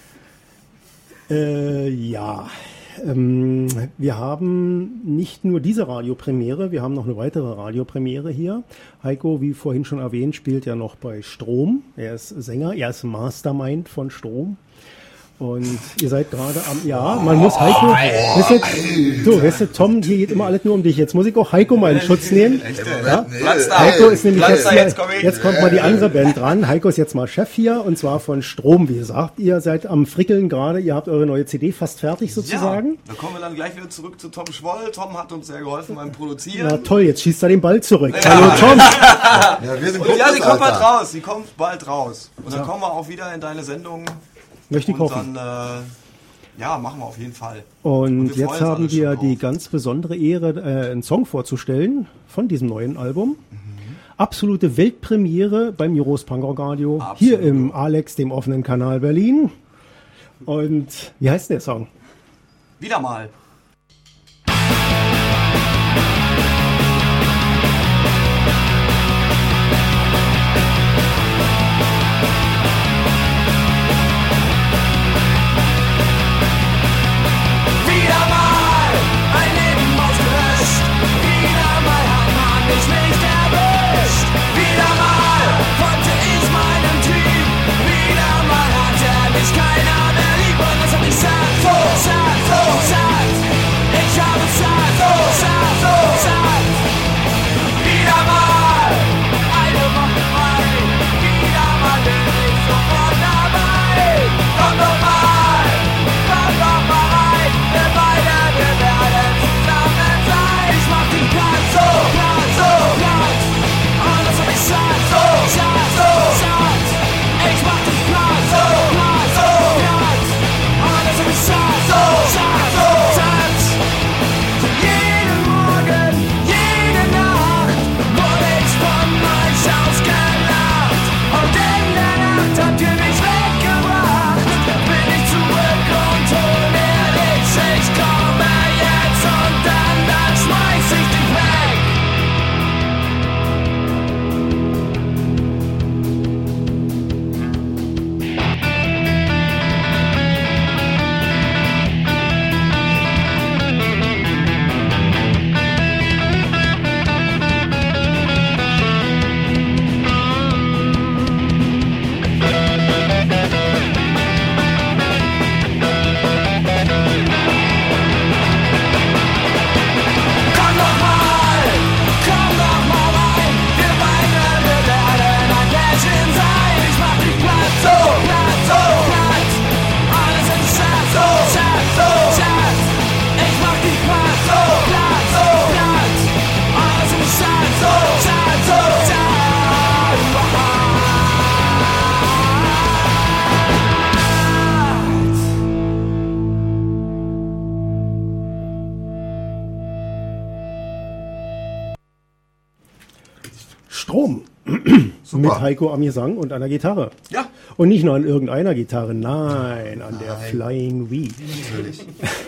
Äh, ja, ähm, wir haben nicht nur diese Radiopremiere, wir haben noch eine weitere Radiopremiere hier. Heiko, wie vorhin schon erwähnt, spielt ja noch bei Strom. Er ist Sänger, er ist Mastermind von Strom. Und ihr seid gerade am, ja, man muss Heiko, weißt du, du, weißt du, Tom, hier geht immer alles nur um dich. Jetzt muss ich auch Heiko mal in Schutz nehmen. Ja? Heiko ist nämlich jetzt hier, jetzt kommt mal die andere Band dran. Heiko ist jetzt mal Chef hier und zwar von Strom, wie gesagt. Ihr seid am Frickeln gerade, ihr habt eure neue C D fast fertig sozusagen. Ja, da kommen wir dann gleich wieder zurück zu Tom Schwoll. Tom hat uns sehr geholfen beim Produzieren. Na toll, jetzt schießt er den Ball zurück. Ja. Hallo Tom. Ja, wir sind Und ja, sie Kumpels, kommt bald Alter. raus. Sie kommt bald raus. Und dann kommen wir auch wieder in deine Sendung. Möchte ich Und hoffen. dann, äh, ja, machen wir auf jeden Fall. Und wir freuen jetzt uns haben alle wir schon die drauf. ganz besondere Ehre, äh, einen Song vorzustellen von diesem neuen Album. Mhm. Absolute Weltpremiere beim Juros Punk Radio, Absolut. hier im Alex, dem offenen Kanal Berlin. Und wie heißt der Song? Wieder mal. Wieder mal ein Leben ausgelöscht. Wieder mal hat man mich nicht erwischt. Wieder mal folgte ich meinem Trieb. Wieder mal hatte mich keiner mehr lieb. Und das hat mich satt, so satt, so satt. Strom. Super. Mit Heiko am Gesang und an der Gitarre. Ja. Und nicht nur an irgendeiner Gitarre, nein, an der Nein. Flying V. Natürlich.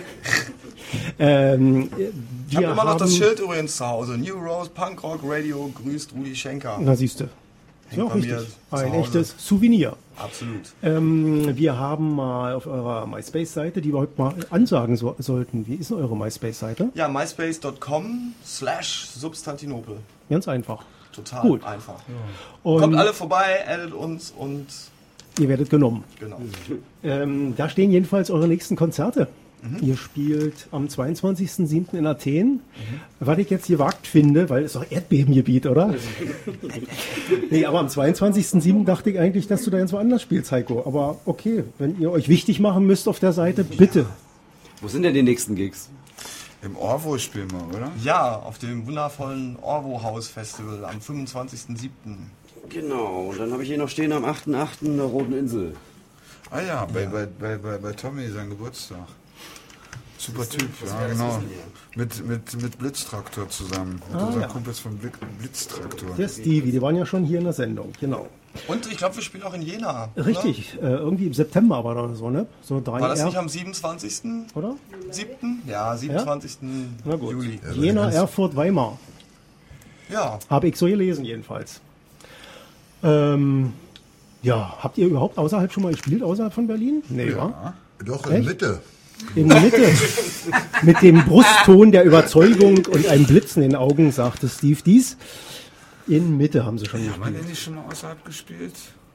ähm, Ich habe wir immer noch das haben- Schild übrigens zu Hause. New Rose Punk Rock Radio grüßt Rudi Schenker. Na siehst du. Ist ja auch bei mir richtig. zu Ein Hause. echtes Souvenir. Absolut. Ähm, wir haben mal auf eurer MySpace-Seite, die wir heute mal ansagen so, sollten. Wie ist denn eure MySpace-Seite? Ja, myspace.com slash Substantinopel. Ganz einfach. Total Gut. einfach. Und Kommt alle vorbei, addet uns und ihr werdet genommen. genau. Ähm, da stehen jedenfalls eure nächsten Konzerte. Ihr spielt am zweiundzwanzigsten siebten in Athen. Was ich jetzt gewagt finde, weil es ist doch Erdbebengebiet, oder? Nee, aber am zweiundzwanzigsten siebten dachte ich eigentlich, dass du da ganz woanders spielst, Heiko. Aber okay, wenn ihr euch wichtig machen müsst auf der Seite, bitte. Wo sind denn die nächsten Gigs? Im Orvo spielen wir, oder? Ja, auf dem wundervollen Orvo House Festival am fünfundzwanzigsten siebten Genau, und dann habe ich hier noch stehen am achten achten in der Roten Insel. Ah ja, bei, bei, bei, bei, bei Tommy, sein Geburtstag. Super Typ, ja genau. Mit, mit, mit Blitztraktor zusammen. Mit Ah, unseren ja. Kumpels von Blit- Blitztraktor. Der Stevie, die waren ja schon hier in der Sendung, genau. Und ich glaube, wir spielen auch in Jena. Richtig, äh, irgendwie im September war das so, ne? So drei Oder? War das R- nicht am siebenundzwanzigsten oder? siebten Ja, siebenundzwanzigsten Na gut. Juli. Jena, Erfurt, Weimar. Ja, Habe ich so gelesen jedenfalls. Ähm, ja, habt ihr überhaupt außerhalb schon mal gespielt, außerhalb von Berlin? Nee, wa? Doch, Echt? in Mitte. In der Mitte. Mit dem Brustton der Überzeugung und einem Blitzen in den Augen, sagte Steve dies. In Mitte haben sie schon Haben wir gespielt. denn nicht schon mal außerhalb gespielt?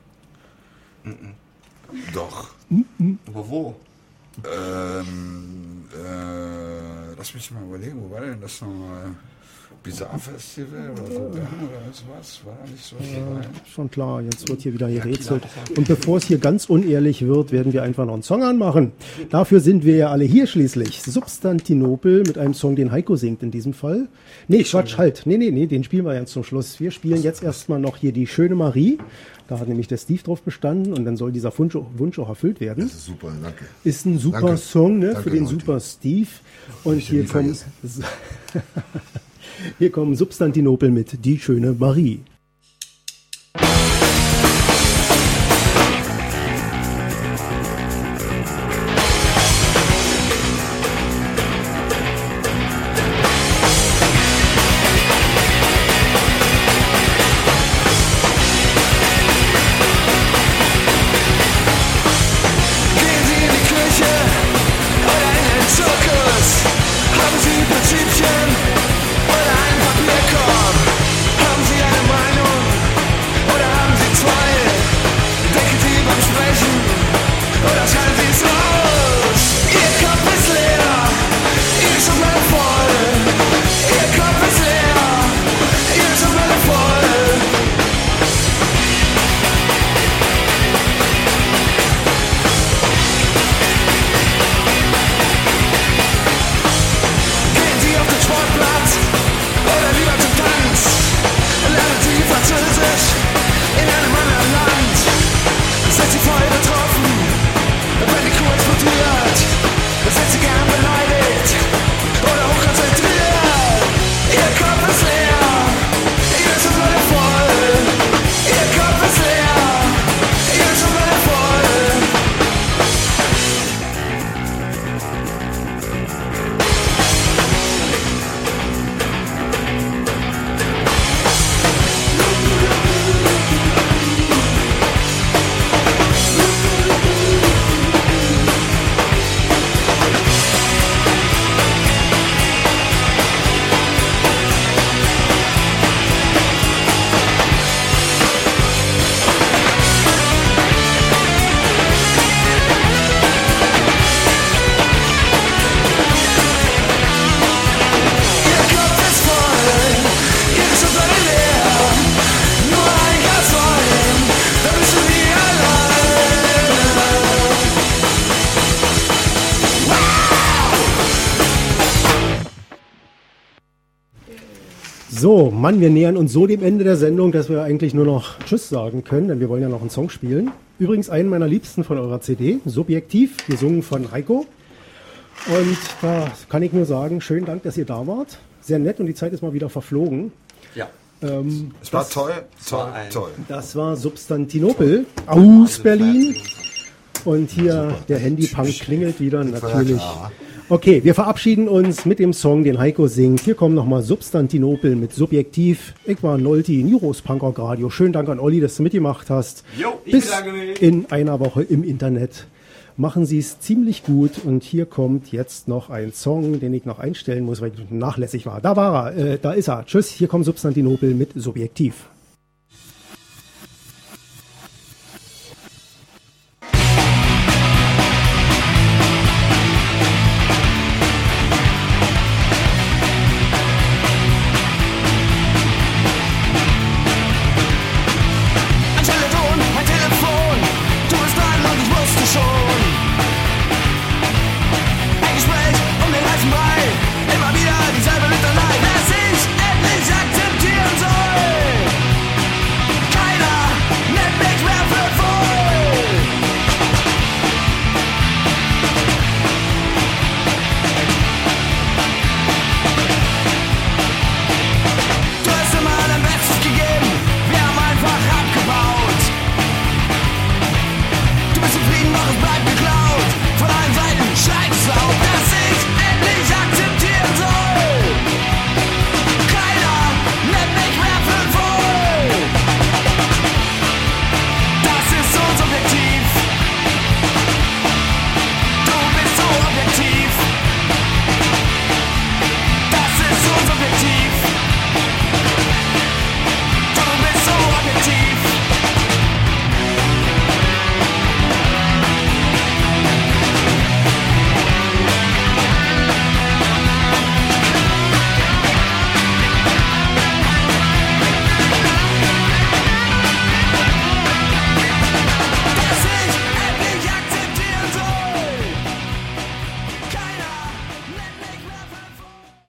Doch. aber wo? Ähm, äh, lass mich mal überlegen, wo war denn das nochmal? Bizarre Festival oder so, oder sowas? War da nicht so was dabei? Schon klar, jetzt wird hier wieder gerätselt. Und bevor es hier ganz unehrlich wird, werden wir einfach noch einen Song anmachen. Dafür sind wir ja alle hier schließlich. Substantinopel mit einem Song, den Heiko singt in diesem Fall. Nee, Quatsch, halt. Nee, nee, nee, den spielen wir jetzt zum Schluss. Wir spielen jetzt erstmal noch hier die Schöne Marie. Da hat nämlich der Steve drauf bestanden und dann soll dieser Wunsch, Wunsch auch erfüllt werden. Das ist super, danke. Ist ein super Danke. Song, ne, Danke, für den Leute. Super Steve. Und ich hier nie kommt, vergessen. hier kommen Substantinopel mit Die Schöne Marie. Gehen Sie in die Kirche oder in den Zirkus? Haben Sie Prinzipien oder einen Papierkorb? Haben Sie eine Meinung oder haben Sie zwei? Denken Sie beim Sprechen oder schreien Sie es raus? Ihr Kopf ist leer, Ihre Schublade voll. Ihr Kopf ist leer, Ihre Schublade voll. Gehen Sie auf den Sportplatz oder lieber zum Tanz? Lernen Sie Französisch in einem anderen Land? Sind Sie voll betroffen, wenn die Kuh explodiert? Sind Sie gern beleidigt oder hochkonzentriert? Ihr Kopf ist leer, Ihr ist Schublade voll. Ihr Kopf ist leer, Ihr ist Schublade voll. Ihr Kopf ist voll, Ihre Schublade leer. Nur ein Glas Wein, dann bist du nie So, Mann, wir nähern uns so dem Ende der Sendung, dass wir eigentlich nur noch Tschüss sagen können, denn wir wollen ja noch einen Song spielen. Übrigens einen meiner liebsten von eurer C D, Subjektiv, gesungen von Heiko. Und da kann ich nur sagen, schönen Dank, dass ihr da wart. Sehr nett und die Zeit ist mal wieder verflogen. Ja. Ähm, Es war das, toll, toll, war ein- toll. das war Substantinopel aus Berlin. Und hier der Handypunk klingelt wieder, natürlich. Okay, wir verabschieden uns mit dem Song, den Heiko singt. Hier kommen nochmal Substantinopel mit Subjektiv. Ich war Nolti, Nyros Punkrock Radio. Schönen Dank an Olli, dass du mitgemacht hast. Jo, ich Bis bedanke mich. in einer Woche im Internet. Machen Sie es ziemlich gut. Und hier kommt jetzt noch ein Song, den ich noch einstellen muss, weil ich nachlässig war. Da war er, äh, da ist er. Tschüss, hier kommt Substantinopel mit Subjektiv.